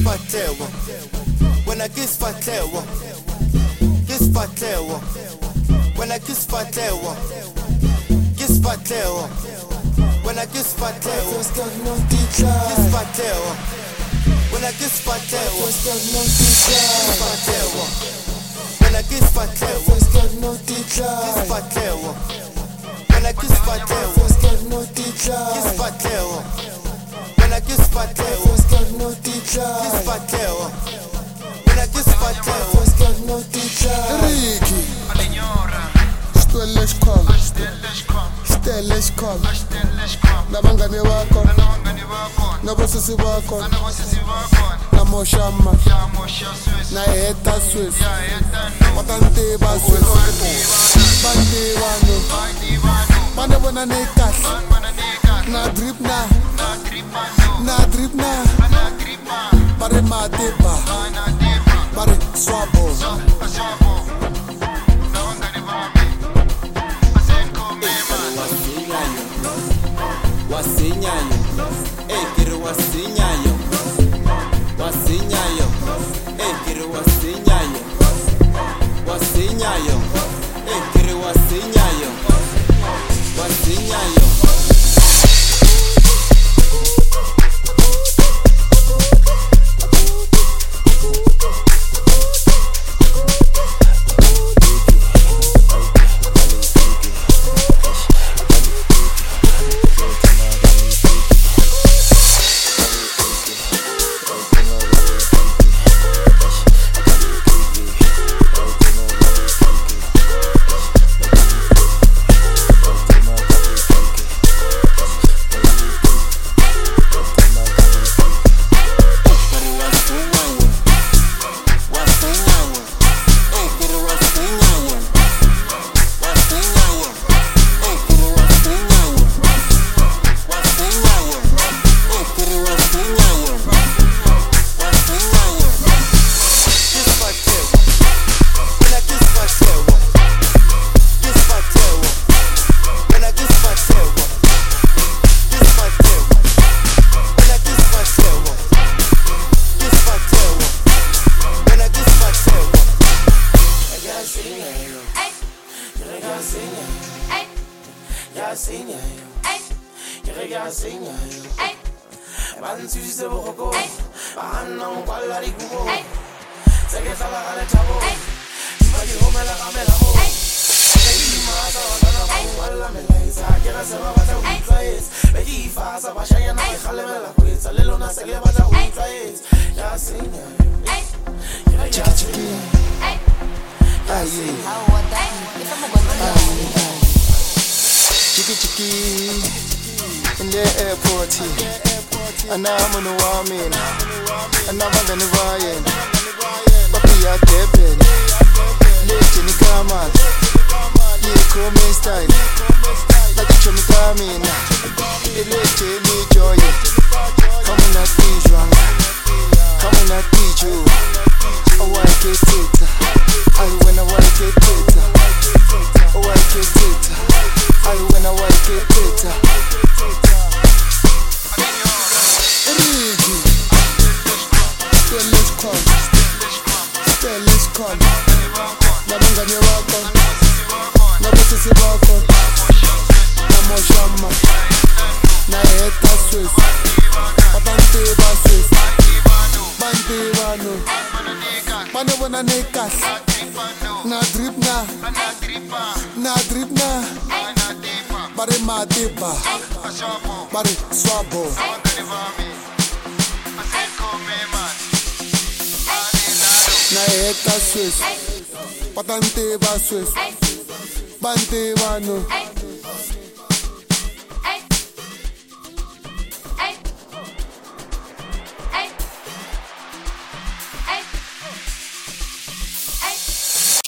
kisipatlewa wena kisipatlewa kisipatlewa wena kisipatlewa kisipatlewa wena kisipatlewa kisipatlewa wena kisipatlewa kisipatlewa wena kisipatlewa kisipatlewa wena kisipatlewa kisipatlewa wena kisipatlewa kisipatlewa wena kisipatlewa Ricky Stelle Schkoll nabangani bakho nabosisi bakho namoshama nayeta Swiss watanti ba Swiss banti bano bane bona nekahle na drip na bare matiba bare swabo wasinyayo kiri wasinyayo kiri wasinyayo kiri wasinyayo Chiki in the airport and I'm on the woman and I'm on the Ryan Papi ya tepen Late ni kama Ye come style Like you me coming Late ni joy Come on and teach you Come on and teach you I want to get it I wanna want to get it I want to get it I wanna work it better. Ricky, Stelle Schkoll. Nabangani bakho, nabosisi bakho, namoshama, nayeta Swiss, watanti ba Swiss, banti bano, bane bona nekahle, na drip na. Bare matiba, bare swabo. Nayeta Swiss, watanti ba Swiss, banti bano.